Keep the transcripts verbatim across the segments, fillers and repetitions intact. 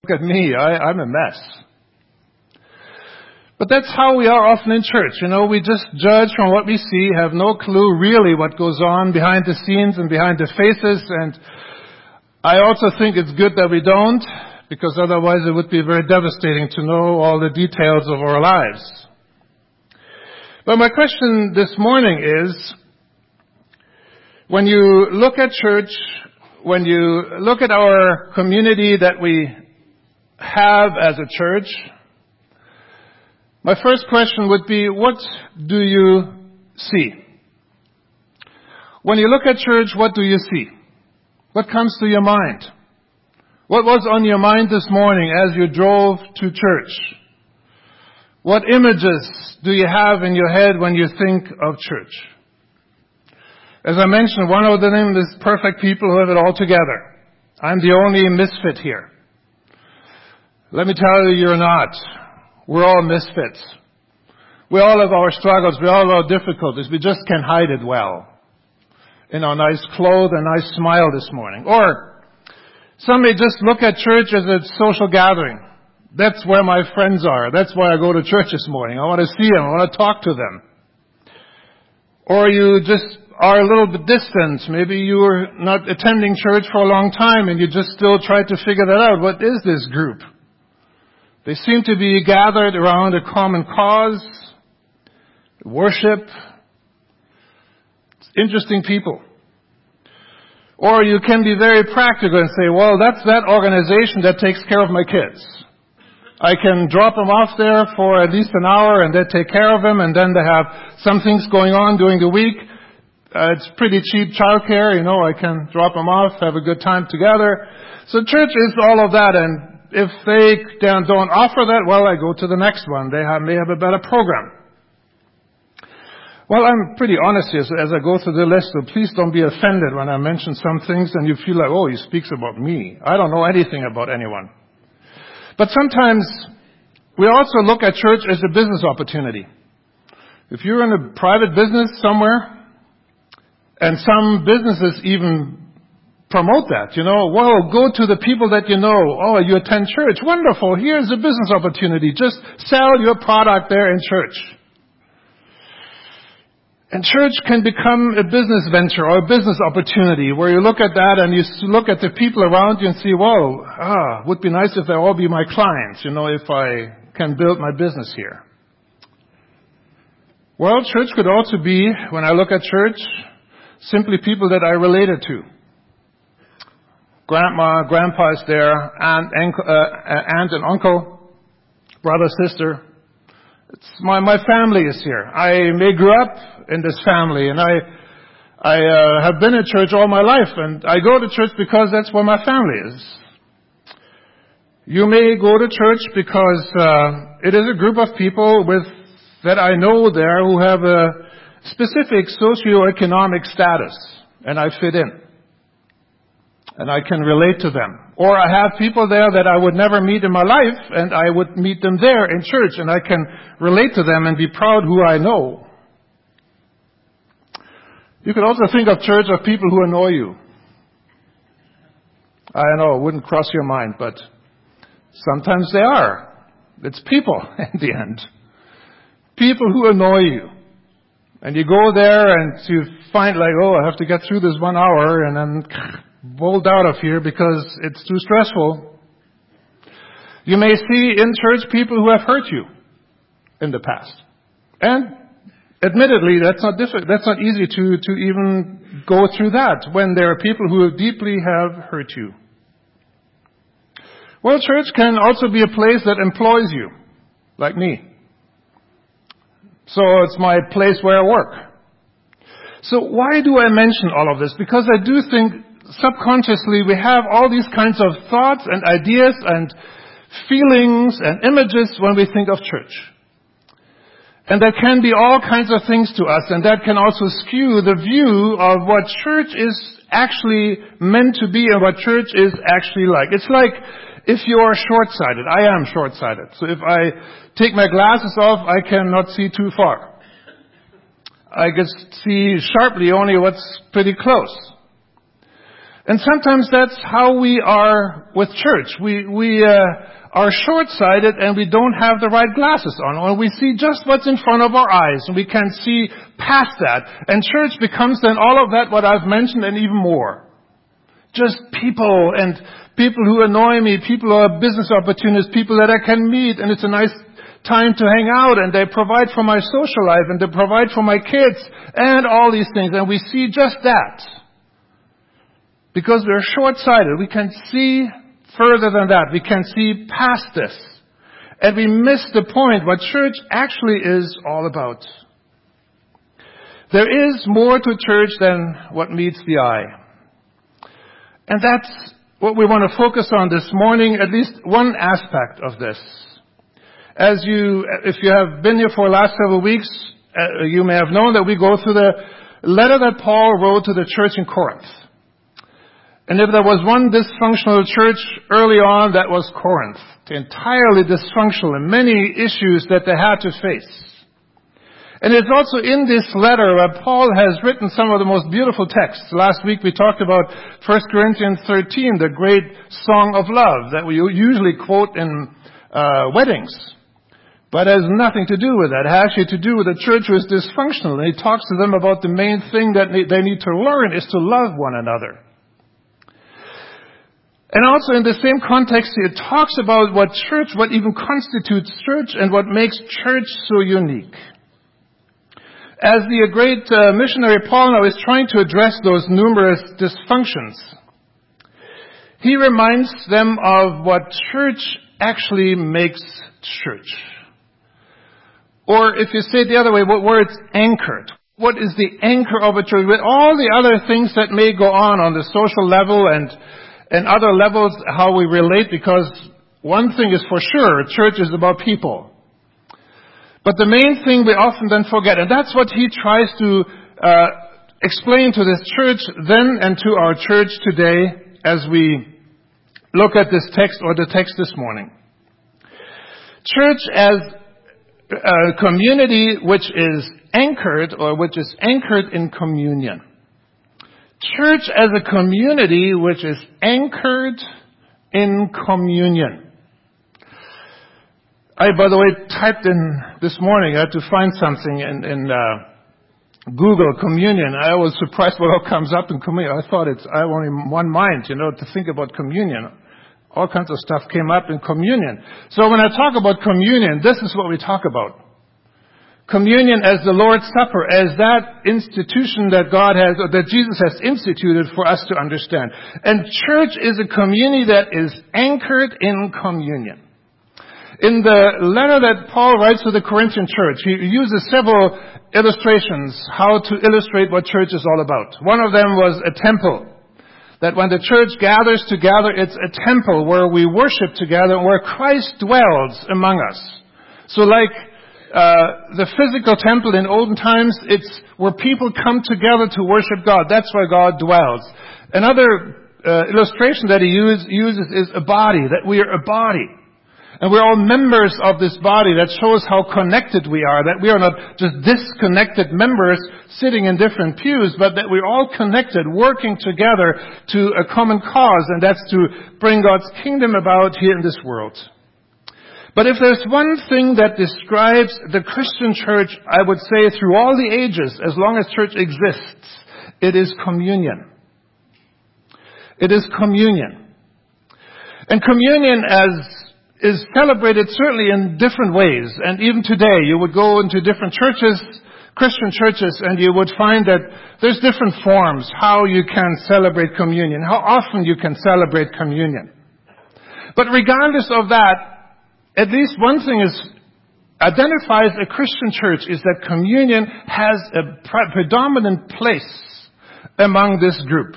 Look at me, I, I'm a mess. But that's how we are often in church. You know, we just judge from what we see, have no clue really what goes on behind the scenes and behind the faces. And I also think it's good that we don't, because otherwise it would be very devastating to know all the details of our lives. But my question this morning is, when you look at church, when you look at our community that we have as a church, my first question would be, what do you see? When you look at church, what do you see? What comes to your mind? What was on your mind this morning as you drove to church? What images do you have in your head when you think of church? As I mentioned, one of them is perfect people who have it all together. I'm the only misfit here. Let me tell you, you're not. We're all misfits. We all have our struggles. We all have our difficulties. We just can't hide it well in our nice clothes and nice smile this morning. Or some may just look at church as a social gathering. That's where my friends are. That's why I go to church this morning. I want to see them. I want to talk to them. Or you just are a little bit distant. Maybe you were not attending church for a long time and you just still try to figure that out. What is this group? They seem to be gathered around a common cause, worship. It's interesting people. Or you can be very practical and say, well, that's that organization that takes care of my kids. I can drop them off there for at least an hour and they take care of them, and then they have some things going on during the week. Uh, it's pretty cheap childcare, you know, I can drop them off, have a good time together. So church is all of that, and if they don't offer that, well, I go to the next one. They have, may have a better program. Well, I'm pretty honest here so as I go through the list, so please don't be offended when I mention some things and you feel like, oh, he speaks about me. I don't know anything about anyone. But sometimes we also look at church as a business opportunity. If you're in a private business somewhere, and some businesses even promote that, you know, well, go to the people that you know. Oh, you attend church. Wonderful. Here's a business opportunity. Just sell your product there in church. And church can become a business venture or a business opportunity where you look at that and you look at the people around you and see, well, ah, would be nice if they all be my clients, you know, if I can build my business here. Well, church could also be, when I look at church, simply people that I related to. Grandma, grandpa is there, aunt, uncle, uh, aunt and uncle, brother, sister. It's my, my family is here. I may grew up in this family, and I, I uh, have been in church all my life, and I go to church because that's where my family is. You may go to church because uh, it is a group of people with that I know there who have a specific socioeconomic status, and I fit in. And I can relate to them. Or I have people there that I would never meet in my life, and I would meet them there in church, and I can relate to them and be proud who I know. You could also think of church of people who annoy you. I know, it wouldn't cross your mind, but sometimes they are. It's people in the end. People who annoy you. And you go there and you find like, oh, I have to get through this one hour and then bolt out of here because it's too stressful. You may see in church people who have hurt you in the past. And admittedly, that's not difficult. That's not easy to, to even go through that when there are people who deeply have hurt you. Well, church can also be a place that employs you, like me. So it's my place where I work. So why do I mention all of this? Because I do think subconsciously we have all these kinds of thoughts and ideas and feelings and images when we think of church. And there can be all kinds of things to us, and that can also skew the view of what church is actually meant to be and what church is actually like. It's like if you're short-sighted. I am short-sighted. So if I take my glasses off, I cannot see too far. I can see sharply only what's pretty close. And sometimes that's how we are with church. We, we, uh, are short-sighted and we don't have the right glasses on. Or we see just what's in front of our eyes and we can't see past that. And church becomes then all of that what I've mentioned and even more. Just people and people who annoy me, people who are business opportunities, people that I can meet, and it's a nice time to hang out, and they provide for my social life, and they provide for my kids, and all these things. And we see just that. Because we're short-sighted. We can see further than that. We can see past this. And we miss the point, what church actually is all about. There is more to church than what meets the eye. And that's what we want to focus on this morning, at least one aspect of this. As you, if you have been here for the last several weeks, uh, you may have known that we go through the letter that Paul wrote to the church in Corinth. And if there was one dysfunctional church early on, that was Corinth. Entirely dysfunctional and many issues that they had to face. And it's also in this letter that Paul has written some of the most beautiful texts. Last week we talked about First Corinthians thirteen, the great song of love that we usually quote in uh, weddings. But it has nothing to do with that. It has actually to do with a church who is dysfunctional. And he talks to them about the main thing that they need to learn is to love one another. And also in the same context, it talks about what church, what even constitutes church and what makes church so unique. As the great uh, missionary Paul now is trying to address those numerous dysfunctions, he reminds them of what church actually makes church. Or if you say it the other way, where it's anchored. What is the anchor of a church? With all the other things that may go on on the social level and and other levels, how we relate, because one thing is for sure, church is about people. But the main thing we often then forget, and that's what he tries to uh, explain to this church then and to our church today as we look at this text or the text this morning. Church as a community which is anchored or which is anchored in communion. Church as a community which is anchored in communion. I, by the way, typed in this morning, I had to find something in, in uh, Google, communion. I was surprised what all comes up in communion. I thought it's, I have only one mind, you know, to think about communion. All kinds of stuff came up in communion. So when I talk about communion, this is what we talk about. Communion as the Lord's Supper, as that institution that God has, or that Jesus has instituted for us to understand. And church is a community that is anchored in communion. In the letter that Paul writes to the Corinthian church, he uses several illustrations how to illustrate what church is all about. One of them was a temple. That when the church gathers together, it's a temple where we worship together, where Christ dwells among us. So like Uh, the physical temple in olden times, it's where people come together to worship God. That's where God dwells. Another uh, illustration that he use, uses is a body, that we are a body. And we're all members of this body. That shows how connected we are, that we are not just disconnected members sitting in different pews, but that we're all connected, working together to a common cause, and that's to bring God's kingdom about here in this world. But if there's one thing that describes the Christian church, I would say through all the ages, as long as church exists, it is communion. It is communion. And communion as is celebrated certainly in different ways. And even today, you would go into different churches, Christian churches, and you would find that there's different forms how you can celebrate communion, how often you can celebrate communion. But regardless of that, at least one thing is identifies a Christian church is that communion has a pre- predominant place among this group.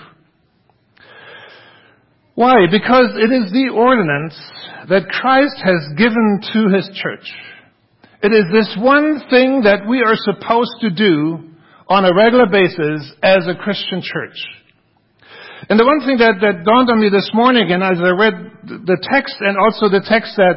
Why? Because it is the ordinance that Christ has given to his church. It is this one thing that we are supposed to do on a regular basis as a Christian church. And the one thing that, that dawned on me this morning, and as I read the text and also the text that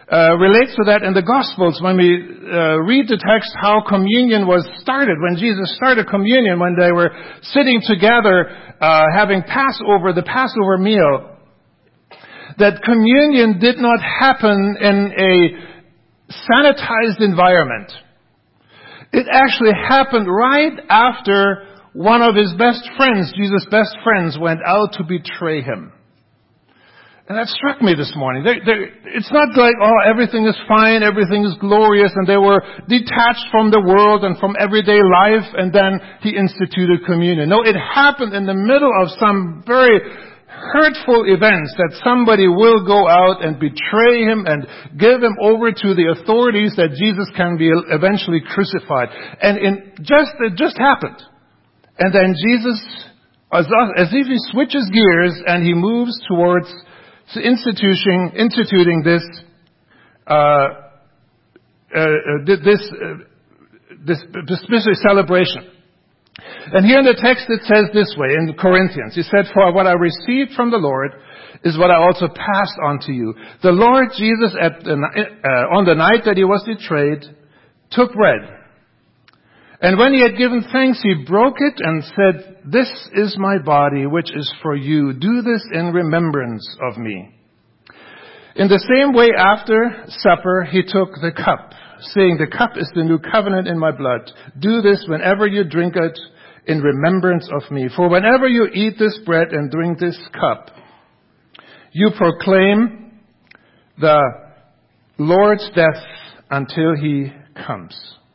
uh, relates to that in the Gospels when we uh, read the text how communion was started, when Jesus started communion, when they were sitting together uh, having Passover, the Passover meal, that communion did not happen in a sanitized environment. It actually happened right after one of his best friends, Jesus' best friends, went out to betray him. And that struck me this morning. They're, they're, it's not like, oh, everything is fine, everything is glorious, and they were detached from the world and from everyday life, and then he instituted communion. No, it happened in the middle of some very hurtful events that somebody will go out and betray him and give him over to the authorities that Jesus can be eventually crucified. And in just, it just happened. And then Jesus, as, as if he switches gears and he moves towards instituting, instituting this, uh, uh, this, uh, this, this special celebration. And here in the text it says this way, in Corinthians, he said, "For what I received from the Lord is what I also passed on to you. The Lord Jesus, at the, uh, on the night that he was betrayed, took bread. And when he had given thanks, he broke it and said, 'This is my body, which is for you. Do this in remembrance of me.' In the same way, after supper, he took the cup, saying, 'The cup is the new covenant in my blood. Do this whenever you drink it in remembrance of me. For whenever you eat this bread and drink this cup, you proclaim the Lord's death until he comes.'"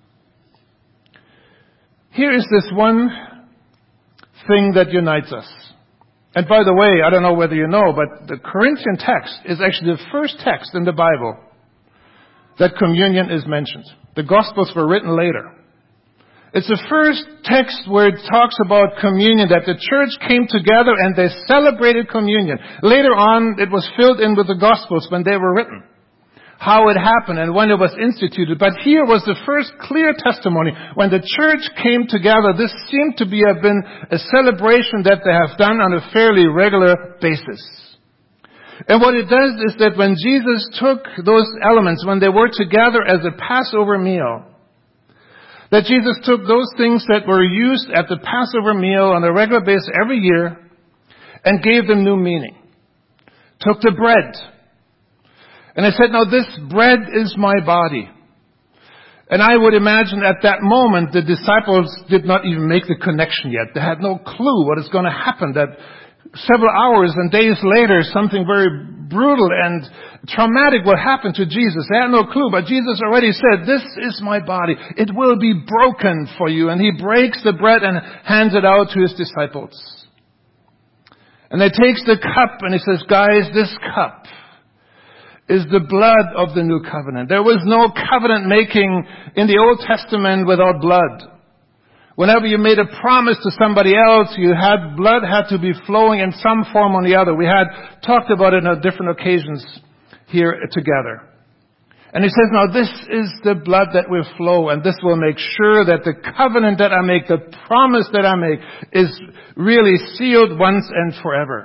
Here is this one thing that unites us. And by the way, I don't know whether you know, but the Corinthian text is actually the first text in the Bible that communion is mentioned. The Gospels were written later. It's the first text where it talks about communion, that the church came together and they celebrated communion. Later on, it was filled in with the Gospels when they were written, how it happened and when it was instituted. But here was the first clear testimony. When the church came together, this seemed to be have been a celebration that they have done on a fairly regular basis. And what it does is that when Jesus took those elements, when they were together as a Passover meal, that Jesus took those things that were used at the Passover meal on a regular basis every year and gave them new meaning. Took the bread. And I said, "Now this bread is my body." And I would imagine at that moment the disciples did not even make the connection yet. They had no clue what is going to happen, that several hours and days later something very brutal and traumatic will happen to Jesus. They had no clue, but Jesus already said, "This is my body. It will be broken for you." And he breaks the bread and hands it out to his disciples. And he takes the cup and he says, "Guys, this cup is the blood of the new covenant." There was no covenant making in the Old Testament without blood. Whenever you made a promise to somebody else, you had, blood had to be flowing in some form or the other. We had talked about it on different occasions here together. And he says, "Now this is the blood that will flow, and this will make sure that the covenant that I make, the promise that I make, is really sealed once and forever."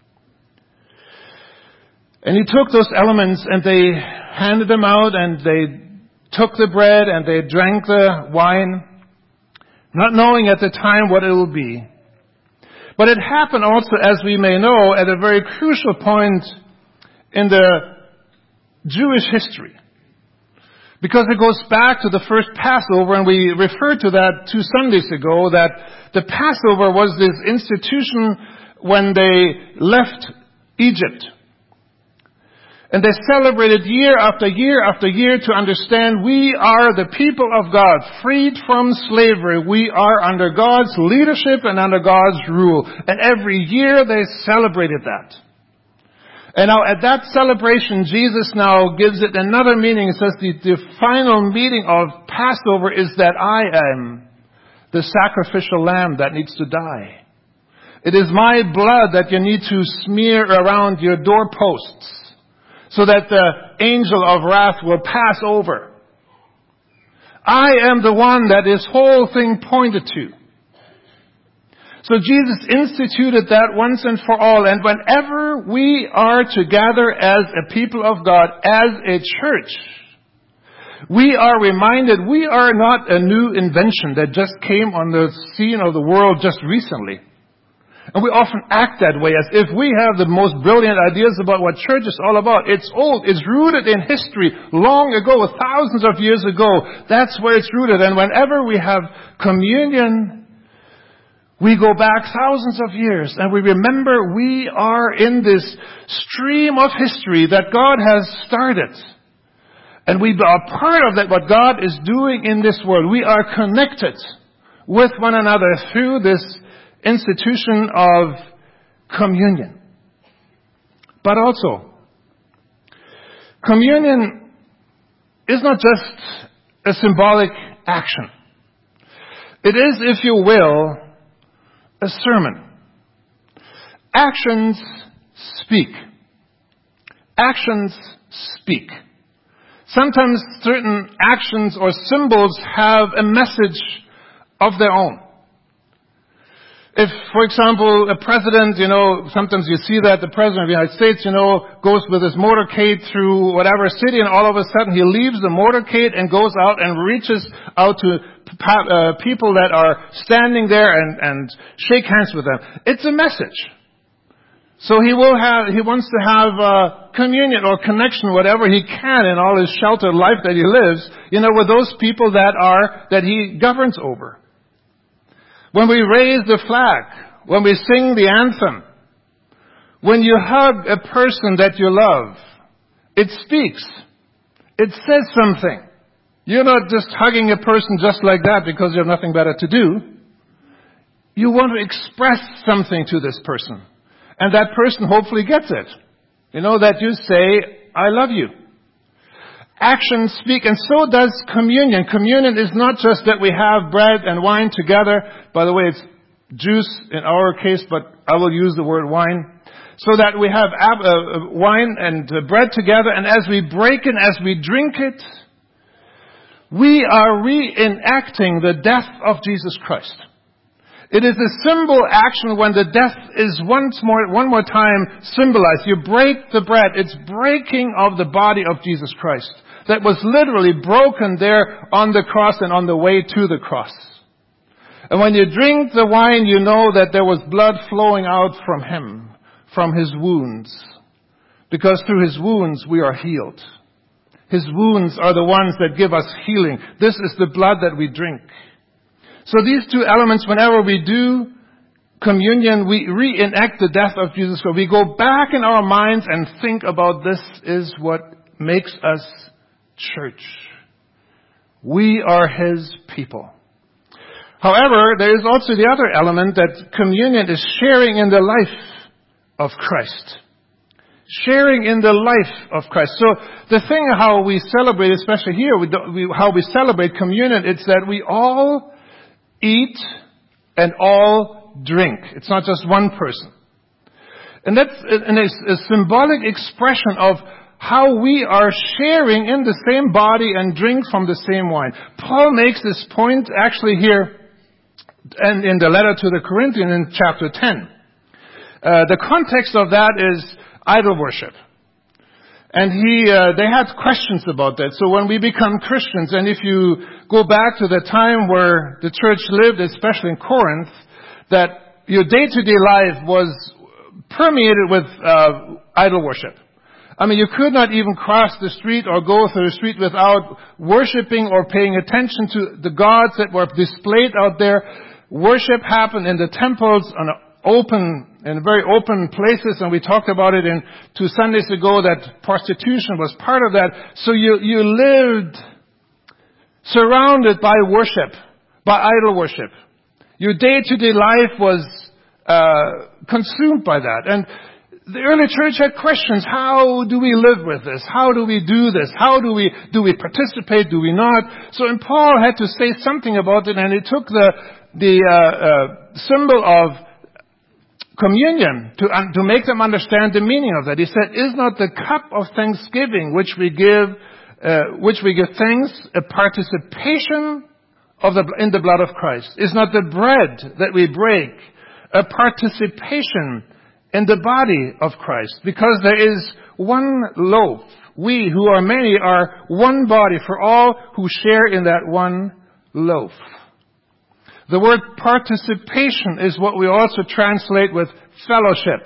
And he took those elements and they handed them out and they took the bread and they drank the wine, not knowing at the time what it will be. But it happened also, as we may know, at a very crucial point in the Jewish history. Because it goes back to the first Passover, and we referred to that two Sundays ago, that the Passover was this institution when they left Egypt. And they celebrated year after year after year to understand we are the people of God, freed from slavery. We are under God's leadership and under God's rule. And every year they celebrated that. And now at that celebration, Jesus now gives it another meaning. It says the, the final meaning of Passover is that I am the sacrificial lamb that needs to die. It is my blood that you need to smear around your doorposts, so that the angel of wrath will pass over. I am the one that this whole thing pointed to. So Jesus instituted that once and for all. And whenever we are together as a people of God, as a church, we are reminded we are not a new invention that just came on the scene of the world just recently. And we often act that way as if we have the most brilliant ideas about what church is all about. It's old. It's rooted in history long ago, thousands of years ago. That's where it's rooted. And whenever we have communion, we go back thousands of years and we remember we are in this stream of history that God has started. And we are part of that, what God is doing in this world. We are connected with one another through this institution of communion. But also, communion is not just a symbolic action. It is, if you will, a sermon. Actions speak. Actions speak. Sometimes certain actions or symbols have a message of their own. If, for example, a president, you know, sometimes you see that the president of the United States, you know, goes with his motorcade through whatever city and all of a sudden he leaves the motorcade and goes out and reaches out to uh, people that are standing there and, and shake hands with them. It's a message. So he will have, he wants to have uh, communion or connection, whatever he can in all his sheltered life that he lives, you know, with those people that are, that he governs over. When we raise the flag, when we sing the anthem, when you hug a person that you love, it speaks. It says something. You're not just hugging a person just like that because you have nothing better to do. You want to express something to this person. And that person hopefully gets it. You know, that you say, I love you. Actions speak, and so does communion. Communion is not just that we have bread and wine together. By the way, it's juice in our case, but I will use the word wine. So that we have uh, wine and uh, bread together, and as we break it, as we drink it, we are reenacting the death of Jesus Christ. It is a symbol action when the death is once more, one more time symbolized. You break the bread. It's breaking of the body of Jesus Christ that was literally broken there on the cross and on the way to the cross. And when you drink the wine, you know that there was blood flowing out from Him, from His wounds. Because through His wounds we are healed. His wounds are the ones that give us healing. This is the blood that we drink. So these two elements, whenever we do communion, we reenact the death of Jesus Christ. We go back in our minds and think about this is what makes us church. We are His people. However, there is also the other element that communion is sharing in the life of Christ. Sharing in the life of Christ. So the thing how we celebrate, especially here, we, we, how we celebrate communion, it's that we all eat and all drink. It's not just one person. And that's an, a symbolic expression of how we are sharing in the same body and drink from the same wine. Paul makes this point actually here and in the letter to the Corinthians in chapter ten. Uh, the context of that is idol worship. And he, uh, they had questions about that. So when we become Christians, and if you go back to the time where the church lived, especially in Corinth, that your day-to-day life was permeated with uh, idol worship. I mean, you could not even cross the street or go through the street without worshiping or paying attention to the gods that were displayed out there. Worship happened in the temples on open, in very open places, and we talked about it in two Sundays ago that prostitution was part of that. So you, you lived surrounded by worship, by idol worship. Your day-to-day life was uh, consumed by that. And the early church had questions. How do we live with this? How do we do this? How do we, do we participate? Do we not? So, and Paul had to say something about it, and he took the, the, uh, uh, symbol of communion to, um, to make them understand the meaning of that. He said, is not the cup of thanksgiving which we give, uh, which we give thanks, a participation of the, in the blood of Christ? Is not the bread that we break a participation in the body of Christ, because there is one loaf. We who are many are one body for all who share in that one loaf. The word participation is what we also translate with fellowship,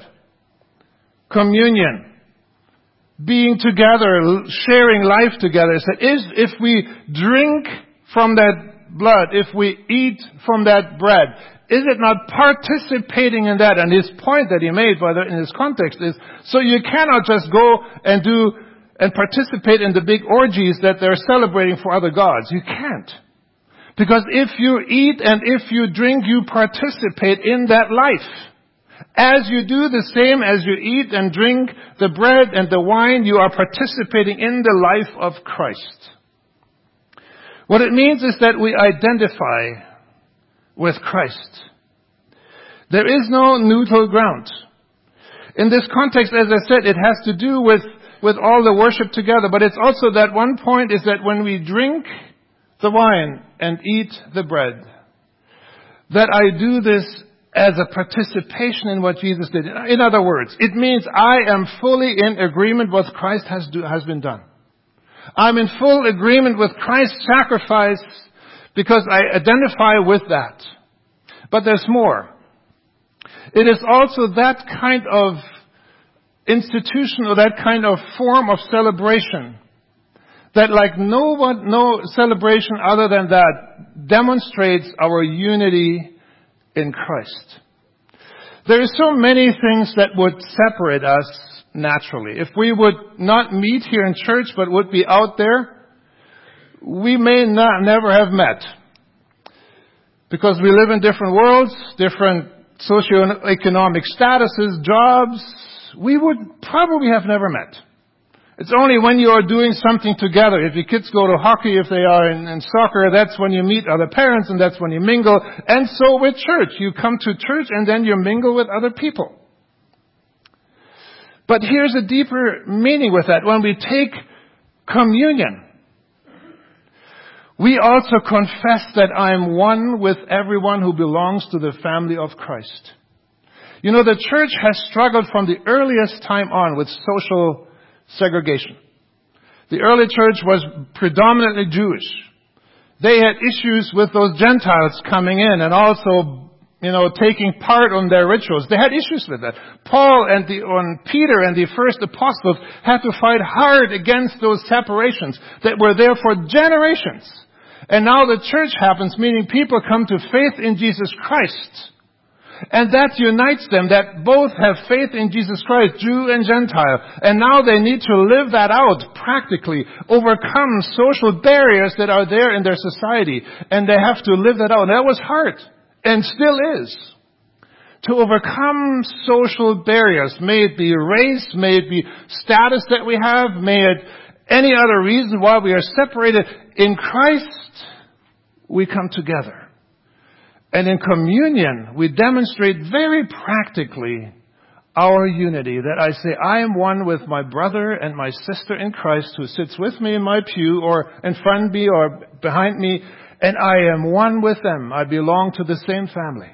communion, being together, sharing life together. So if we drink from that blood, if we eat from that bread, is it not participating in that? And his point that he made by the, in his context is, so you cannot just go and do and participate in the big orgies that they're celebrating for other gods. You can't. Because if you eat and if you drink, you participate in that life. As you do the same as you eat and drink the bread and the wine, you are participating in the life of Christ. What it means is that we identify with Christ. There is no neutral ground. In this context, as I said, it has to do with, with all the worship together, but it's also that one point is that when we drink the wine and eat the bread, that I do this as a participation in what Jesus did. In other words, it means I am fully in agreement with what Christ has, do, has been done. I'm in full agreement with Christ's sacrifice because I identify with that. But there's more. It is also that kind of institution or that kind of form of celebration that, like no one, no celebration other than that, demonstrates our unity in Christ. There are so many things that would separate us naturally. If we would not meet here in church but would be out there, we may not never have met. Because we live in different worlds, different socioeconomic statuses, jobs, we would probably have never met. It's only when you are doing something together. If your kids go to hockey, if they are in, in soccer, that's when you meet other parents and that's when you mingle. And so with church. You come to church and then you mingle with other people. But here's a deeper meaning with that. When we take communion, we also confess that I am one with everyone who belongs to the family of Christ. You know, the church has struggled from the earliest time on with social segregation. The early church was predominantly Jewish. They had issues with those Gentiles coming in and also, you know, taking part on their rituals. They had issues with that. Paul and the, on Peter and the first apostles had to fight hard against those separations that were there for generations. And now the church happens, meaning people come to faith in Jesus Christ. And that unites them, that both have faith in Jesus Christ, Jew and Gentile. And now they need to live that out practically, overcome social barriers that are there in their society. And they have to live that out. And that was hard, and still is. To overcome social barriers, may it be race, may it be status that we have, may it any other reason why we are separated. In Christ, we come together. And in communion, we demonstrate very practically our unity. That I say, I am one with my brother and my sister in Christ who sits with me in my pew or in front of me or behind me. And I am one with them. I belong to the same family.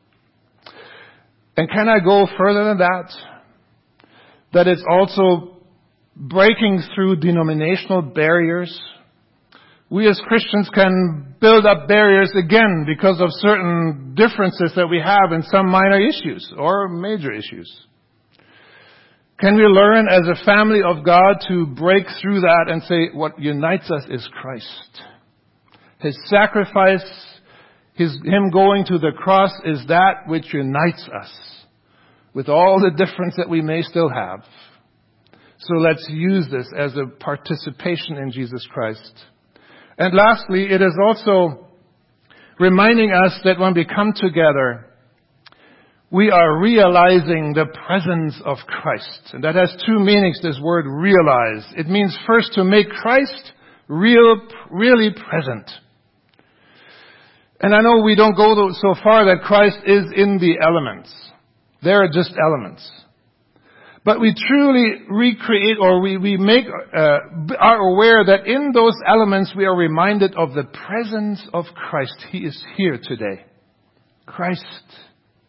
And can I go further than that? That it's also breaking through denominational barriers. We as Christians can build up barriers again because of certain differences that we have in some minor issues or major issues. Can we learn as a family of God to break through that and say what unites us is Christ? His sacrifice, his, him going to the cross is that which unites us with all the difference that we may still have. So let's use this as a participation in Jesus Christ. And lastly, it is also reminding us that when we come together, we are realizing the presence of Christ. And that has two meanings, this word realize. It means first to make Christ real, really present. And I know we don't go so far that Christ is in the elements. They are just elements. But we truly recreate or we, we make, uh, are aware that in those elements we are reminded of the presence of Christ. He is here today. Christ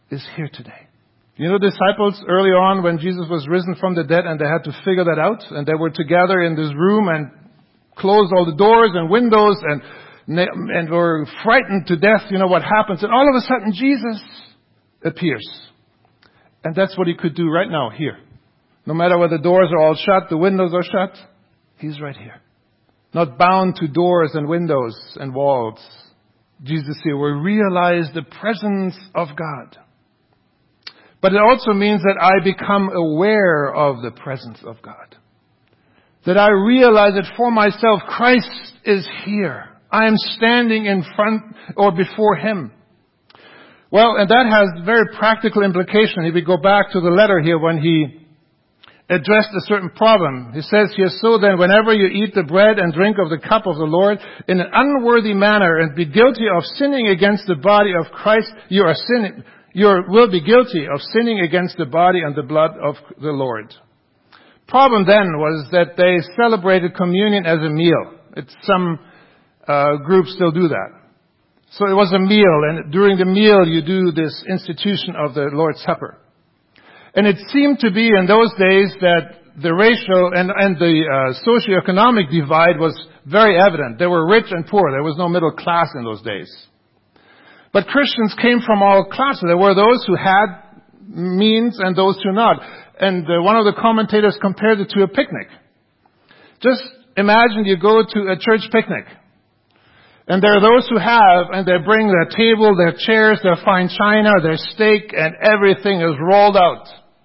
is here today. You know, disciples early on when Jesus was risen from the dead and they had to figure that out, and they were together in this room and closed all the doors and windows and and were frightened to death, you know, what happens. And all of a sudden Jesus appears. And that's what he could do right now here. No matter whether the doors are all shut, the windows are shut, he's right here. Not bound to doors and windows and walls. Jesus here, we realize the presence of God. But it also means that I become aware of the presence of God. That I realize it for myself. Christ is here. I am standing in front or before Him. Well, and that has very practical implication. If we go back to the letter here when he addressed a certain problem. He says here, so then whenever you eat the bread and drink of the cup of the Lord in an unworthy manner and be guilty of sinning against the body of Christ, you are sinning. You will be guilty of sinning against the body and the blood of the Lord. Problem then was that they celebrated communion as a meal. It's some uh, groups still do that. So it was a meal, and during the meal you do this institution of the Lord's Supper. And it seemed to be in those days that the racial and, and the uh, socioeconomic divide was very evident. There were rich and poor. There was no middle class in those days. But Christians came from all classes. There were those who had means and those who not. And uh, one of the commentators compared it to a picnic. Just imagine you go to a church picnic. And there are those who have, and they bring their table, their chairs, their fine china, their steak, and everything is rolled out.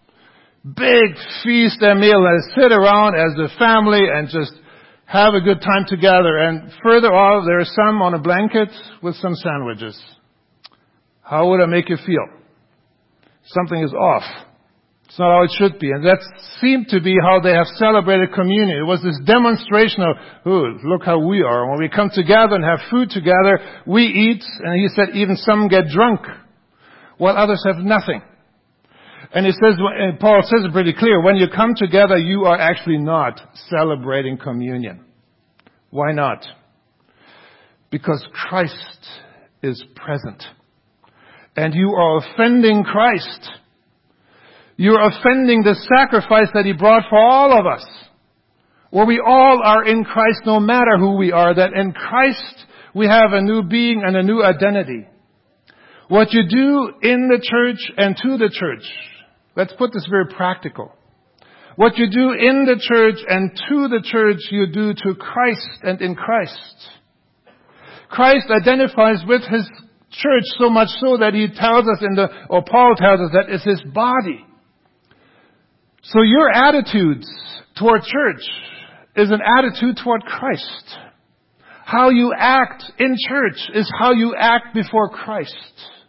Big feast and meal. They sit around as a family and just have a good time together. And further off, there are some on a blanket with some sandwiches. How would it make you feel? Something is off. It's not how it should be. And that seemed to be how they have celebrated communion. It was this demonstration of, oh, look how we are. When we come together and have food together, we eat. And he said even some get drunk, while others have nothing. And he says, and Paul says it pretty clear, when you come together, you are actually not celebrating communion. Why not? Because Christ is present. And you are offending Christ. You're offending the sacrifice that He brought for all of us. Where we all are in Christ no matter who we are. That in Christ we have a new being and a new identity. What you do in the church and to the church. Let's put this very practical. What you do in the church and to the church you do to Christ and in Christ. Christ identifies with His church so much so that He tells us in the, or Paul tells us that it's His body. So your attitudes toward church is an attitude toward Christ. How you act in church is how you act before Christ.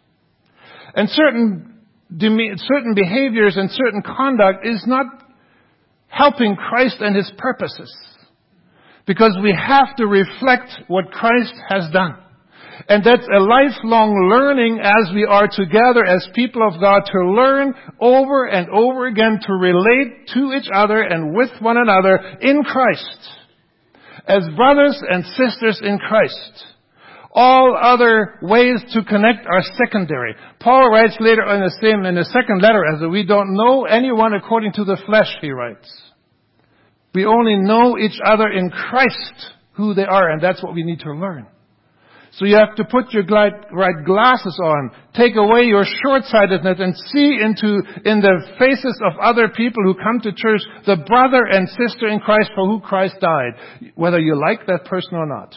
And certain, certain behaviors and certain conduct is not helping Christ and His purposes. Because we have to reflect what Christ has done. And that's a lifelong learning as we are together as people of God to learn over and over again to relate to each other and with one another in Christ. As brothers and sisters in Christ. All other ways to connect are secondary. Paul writes later in the same, in the second letter, as we don't know anyone according to the flesh, he writes. We only know each other in Christ, who they are, and that's what we need to learn. So you have to put your right glasses on, take away your short-sightedness and see into, in the faces of other people who come to church, the brother and sister in Christ for who Christ died, whether you like that person or not.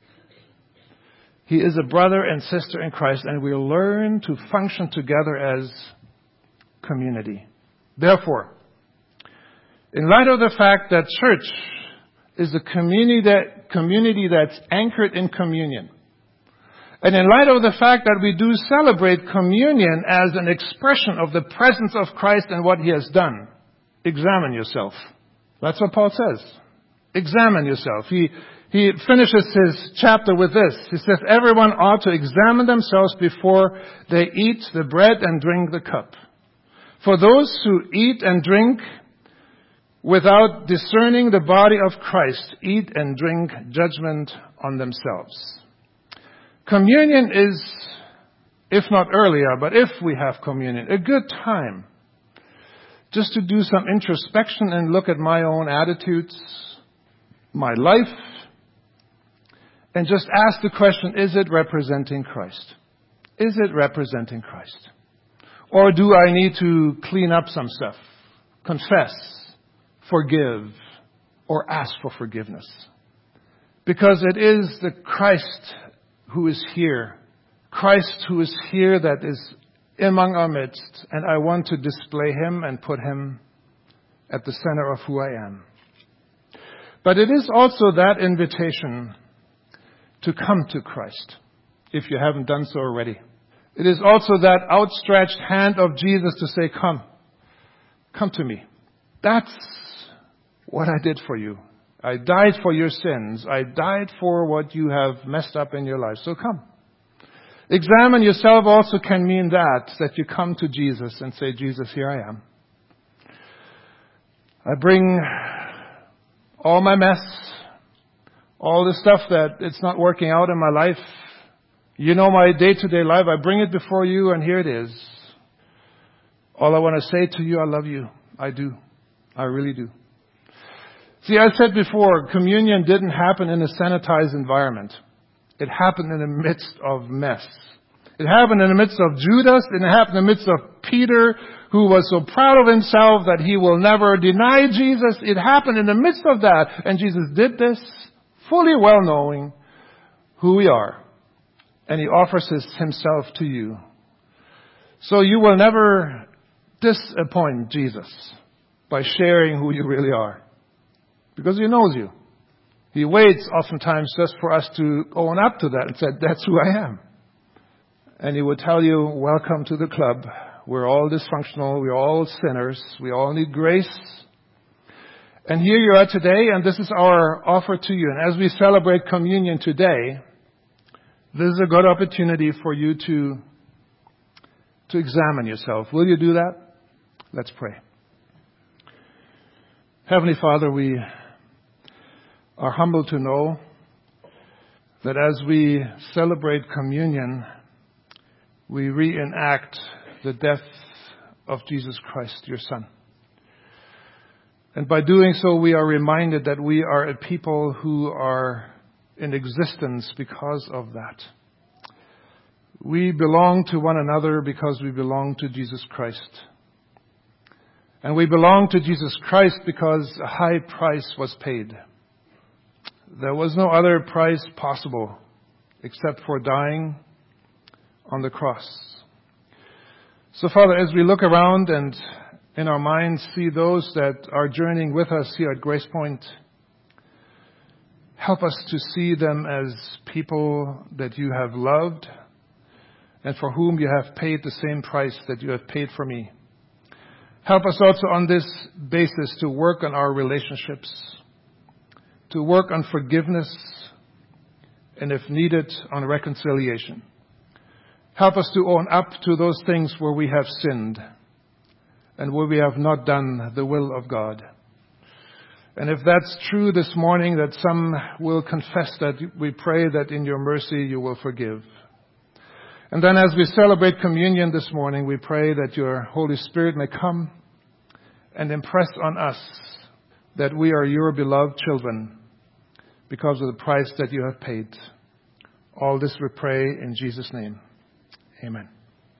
He is a brother and sister in Christ, and we learn to function together as community. Therefore, in light of the fact that church is a community that, community that's anchored in communion, and in light of the fact that we do celebrate communion as an expression of the presence of Christ and what He has done, examine yourself. That's what Paul says. Examine yourself. He, he finishes his chapter with this. He says, everyone ought to examine themselves before they eat the bread and drink the cup. For those who eat and drink without discerning the body of Christ, eat and drink judgment on themselves. Communion is if not earlier, but if we have communion, a good time just to do some introspection and look at my own attitudes, my life, and just ask the question, is it representing Christ? Is it representing Christ? Or do I need to clean up some stuff, confess, forgive, or ask for forgiveness? Because it is the Christ who is here. Christ who is here that is among our midst. And I want to display Him and put Him at the center of who I am. But it is also that invitation to come to Christ, if you haven't done so already. It is also that outstretched hand of Jesus to say, come, come to me. That's what I did for you. I died for your sins. I died for what you have messed up in your life. So come. Examine yourself also can mean that, that you come to Jesus and say, Jesus, here I am. I bring all my mess, all the stuff that it's not working out in my life. You know my day-to-day life. I bring it before you, and here it is. All I want to say to you, I love you. I do. I really do. See, I said before, communion didn't happen in a sanitized environment. It happened in the midst of mess. It happened in the midst of Judas. It happened in the midst of Peter, who was so proud of himself that he will never deny Jesus. It happened in the midst of that. And Jesus did this fully well knowing who we are. And He offers his, Himself to you. So you will never disappoint Jesus by sharing who you really are. Because He knows you. He waits oftentimes just for us to own up to that and say, that's who I am. And He would tell you, welcome to the club. We're all dysfunctional. We're all sinners. We all need grace. And here you are today, and this is our offer to you. And as we celebrate communion today, this is a good opportunity for you to, to examine yourself. Will you do that? Let's pray. Heavenly Father, we are humbled to know that as we celebrate communion, we reenact the death of Jesus Christ, your Son. And by doing so, we are reminded that we are a people who are in existence because of that. We belong to one another because we belong to Jesus Christ. And we belong to Jesus Christ because a high price was paid. There was no other price possible except for dying on the cross. So, Father, as we look around and in our minds see those that are journeying with us here at Grace Point, help us to see them as people that you have loved and for whom you have paid the same price that you have paid for me. Help us also on this basis to work on our relationships, to work on forgiveness, and if needed, on reconciliation. Help us to own up to those things where we have sinned and where we have not done the will of God. And if that's true this morning, that some will confess that, we pray that in your mercy you will forgive. And then as we celebrate communion this morning, we pray that your Holy Spirit may come and impress on us that we are your beloved children because of the price that you have paid. All this we pray in Jesus' name. Amen.